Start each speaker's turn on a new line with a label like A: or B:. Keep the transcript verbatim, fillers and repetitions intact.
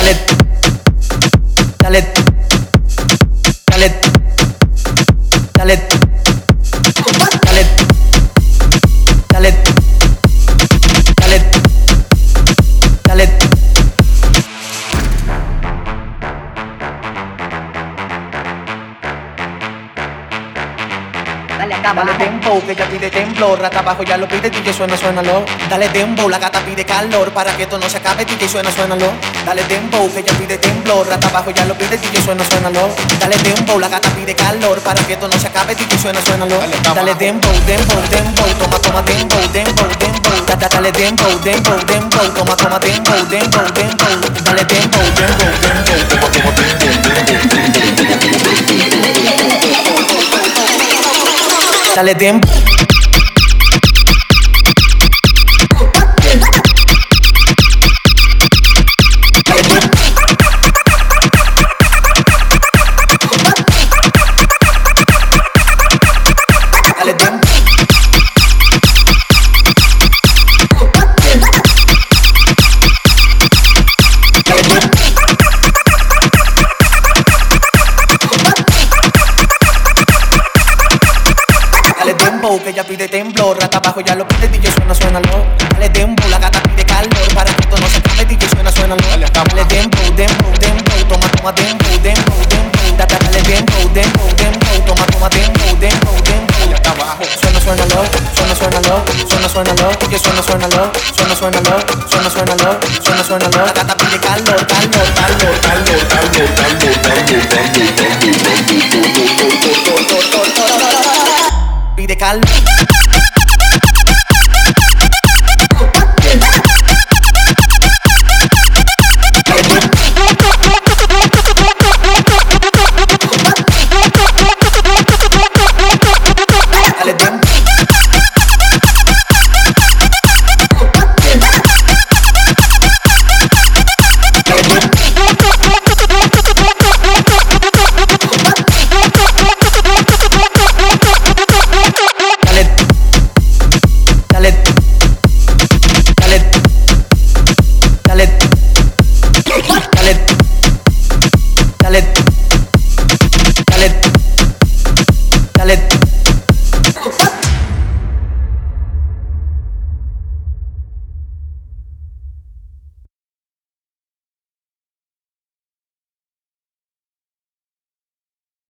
A: dale, dale, dale, dale, dale, dale, dale. Dale tempo, que ella pide templo, rata abajo ya lo pide, D J suena, suénalo. Dale tempo, la gata pide calor, para que esto no se acabe, D J suena, suénalo. Dale tempo, que ella pide templo, rata abajo ya lo pide, D J suena, suénalo. Dale tempo, la gata pide calor, para que esto no se acabe, D J suena, suénalo. Dale tempo, tempo, tempo, toma, toma tempo, tempo, tempo. Dale, dale tempo, tempo, tempo, toma, toma tempo, tempo, tempo. Dale tempo, tempo, tempo, toma, toma tempo, dale tiempo. Dale tiempo. Dale tempo, que ella pide templo, rata abajo ya lo pide, D J suena, suénalo. Dale tempo, la gata pide calor, para que esto no se acabe, D J suena, suénalo. Dale tempo, tempo, tempo, toma, toma tempo, tempo, tempo. Dale tempo, tempo, tempo, toma, toma tempo, tempo, tempo. Suena, suénalo, suena, suénalo, suena, suénalo, D J suena, suénalo, suena, suénalo, suena, suénalo, suena, suénalo. La gata pide calor, calor, calor, calor, calor, calor, calor, calor, calor, calor. Pide calma.